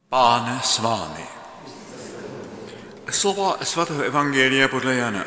Pán s vámi. Slova svatého evangelia podle Jana.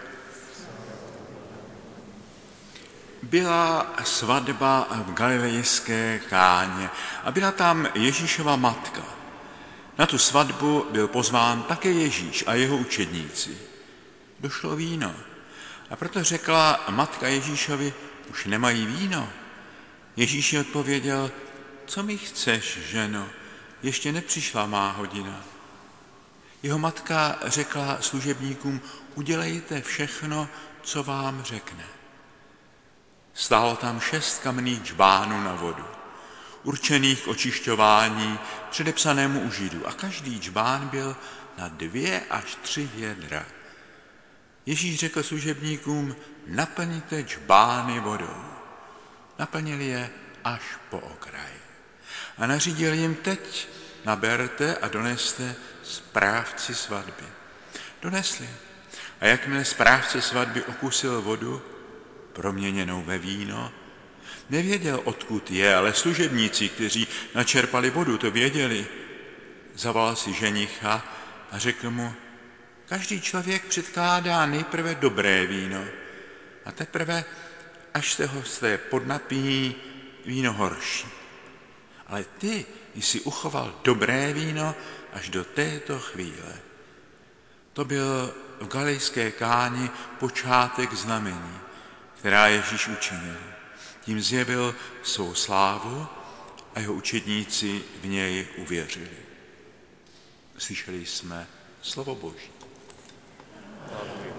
Byla svatba v galilejské Káně a byla tam Ježíšova matka. Na tu svatbu byl pozván také Ježíš a jeho učedníci. Došlo víno a proto řekla matka Ježíšovi, už nemají víno. Ježíš jí odpověděl, co mi chceš, ženo, ještě nepřišla má hodina. Jeho matka řekla služebníkům, udělejte všechno, co vám řekne. Stálo tam 6 kamenných džbánů na vodu, určených k očišťování, předepsanému u Židů. A každý džbán byl na 2 až 3 vědra. Ježíš řekl služebníkům, naplňte džbány vodou. Naplnili je až po okraj. A nařídil jim, teď naberte a doneste správci svatby. Donesli. A jakmile správce svatby okusil vodu, proměněnou ve víno, nevěděl, odkud je, ale služebníci, kteří načerpali vodu, to věděli. Zavolal si ženicha a řekl mu, každý člověk předkládá nejprve dobré víno a teprve, až se ho podnapíjí, víno horší. Ale ty jsi uchoval dobré víno až do této chvíle. To byl v galilejské Káni počátek znamení, která Ježíš učinil. Tím zjevil svou slávu a jeho učedníci v něj uvěřili. Slyšeli jsme slovo Boží.